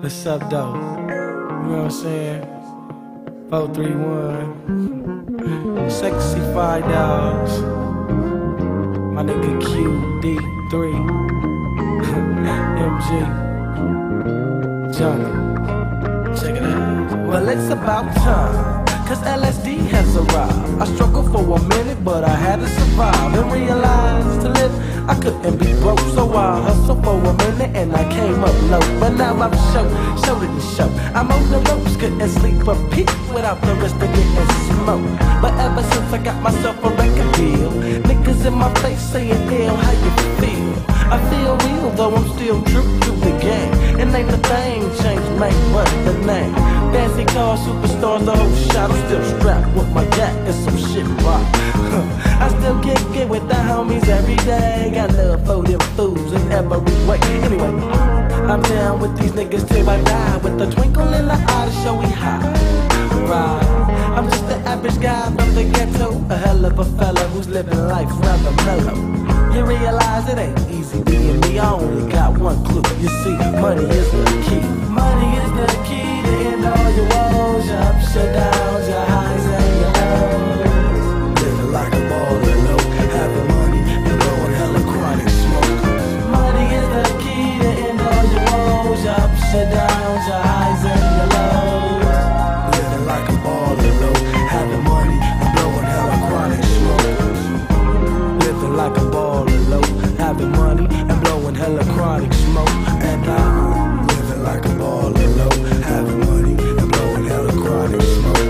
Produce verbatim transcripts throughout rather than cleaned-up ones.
What's up, though? You know what I'm saying? four three one. Sexy Five Dogs. My nigga Q D three. M G. Johnny. Check it out. Well, it's about time, cause L S D has arrived. I struggled for a minute, but I had to survive and realize to live I couldn't be broke, so I hustled for a minute and I came up low. But now I'm show, show to the show. I'm on the ropes, couldn't sleep a peep without the risk of getting smoked. But ever since I got myself a record deal, niggas in my face saying, damn, how you feel? I feel real, though I'm still true to the game. And ain't a thing changed, man, but the name. Fancy cars, superstars, the whole shot. I'm still strapped with my gat and some shit rock. I still kick it with the homies every day. Got love for them fools in every way. Anyway, I'm down with these niggas till I die, with a twinkle in the eye to show we high. Right, I'm just the average guy from the ghetto, a hell of a fella who's living life rather mellow. You realize it ain't easy being me, I only got one clue. You see, money is the key. Money is the key to end all your woes, your ups, your downs, your highs and your lows. Living like a baller low, having money and blowing hella chronic smoke. Money is the key to end all your woes, your ups, your downs, your highs and your lows. Living like a baller low, having money and blowing hella chronic smoke. Living like a baller low, having money and blowing hella chronic smoke. And I'm living like a baller low, having money and blowing hella chronic smoke.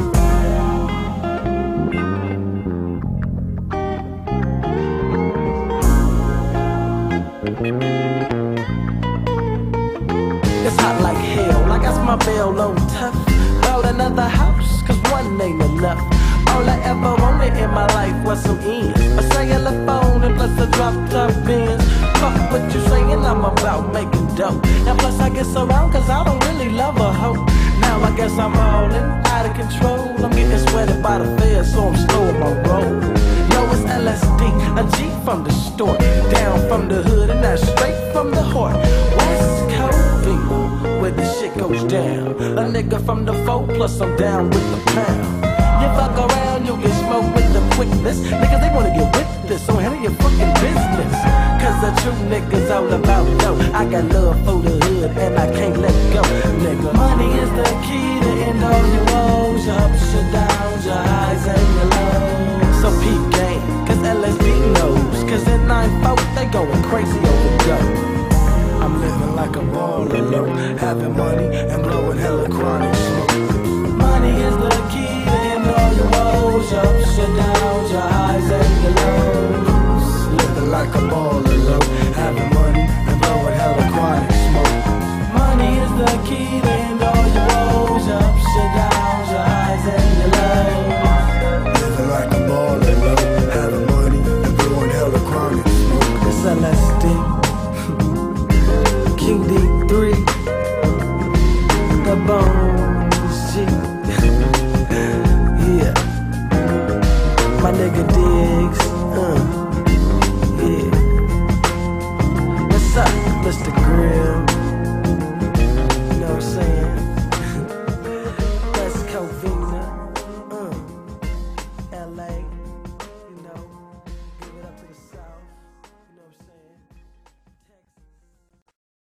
It's hot like hell, I got my bell on tough. Bought another house, cause one ain't enough. All I ever wanted in my life was some ends, a cellular phone and plus a drop top Benz. Fuck what you saying, I'm about making dough. And plus I get so wrong cause I don't really love a hoe. Now I guess I'm all in, out of control. I'm getting sweated by the feds, so I'm slowing my roll. No, it's L S D, a G from the store, down from the hood and that's straight from the heart. West Coast people, where the shit goes down. A nigga from the four plus I'm down with the pound. You fuck around, you get smoked with the quickness. Niggas, they wanna get with this, so handle your fucking business. Cause the true niggas all about dough. I got love for the hood and I can't let go, nigga. Money is the key to end all your woes, your ups, your downs, your highs and your lows. So peep game, cause L S D knows. Cause in nine four, they going crazy on the dough. I'm living like a baller low, having money and blowing hella chronic smoke. Money is the key to end all your woes, your ups, your downs, your highs and your lows. Living like a baller low, having money and blowing hella chronic smoke. Money is the key to end all your woes, your ups, your downs, your highs and your lows. Living like a baller low, having money and blowing hella chronic smoke. It's L S D. Q D